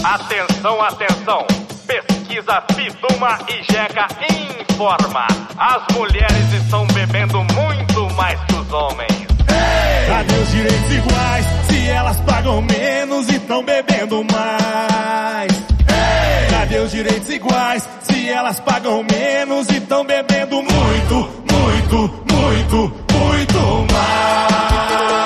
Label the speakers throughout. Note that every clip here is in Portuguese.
Speaker 1: Atenção, atenção. Pesquisa Piduma e Jeca informa. As mulheres estão bebendo muito mais que os homens.
Speaker 2: Cadê os direitos iguais? Se elas pagam menos e estão bebendo mais. Cadê os direitos iguais? Se elas pagam menos e estão bebendo muito, muito, muito, muito mais.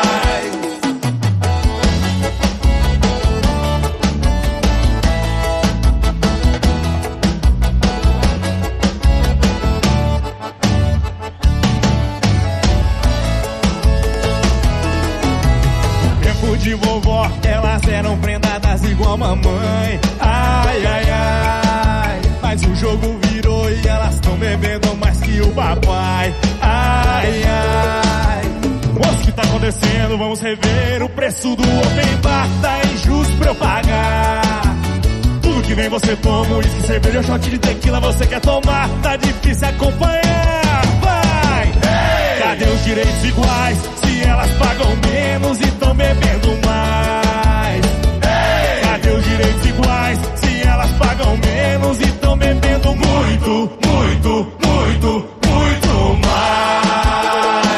Speaker 2: De vovó, elas eram prendadas igual mamãe. Ai, ai, ai. Mas o jogo virou e elas estão bebendo mais que o papai. Ai, ai. Moço, o que tá acontecendo? Vamos rever o preço do open bar. Tá injusto pra eu pagar. Tudo que vem você toma, uísque, cerveja, shot de tequila você quer tomar. Tá difícil acompanhar. Vai! Cadê os direitos iguais? Se elas pagam menos e estão bebendo mais. Cadê os direitos iguais? Se elas pagam menos e estão bebendo muito, muito, muito, muito mais.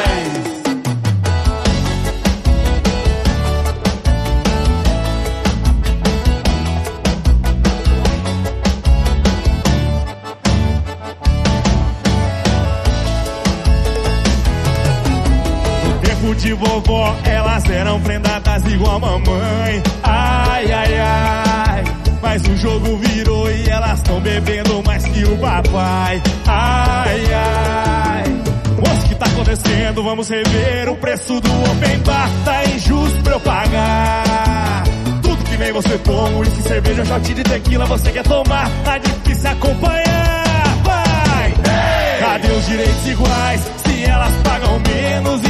Speaker 2: De vovó, elas eram prendadas igual mamãe. Ai, ai, ai. Mas o jogo virou e elas estão bebendo mais que o papai. Ai, ai. Moço, o que tá acontecendo? Vamos rever o preço do open bar. Tá injusto pra eu pagar. Tudo que vem você toma, uísque, cerveja, shot de tequila você quer tomar. Tá difícil acompanhar. Vai! Cadê os direitos iguais? Se elas pagam menos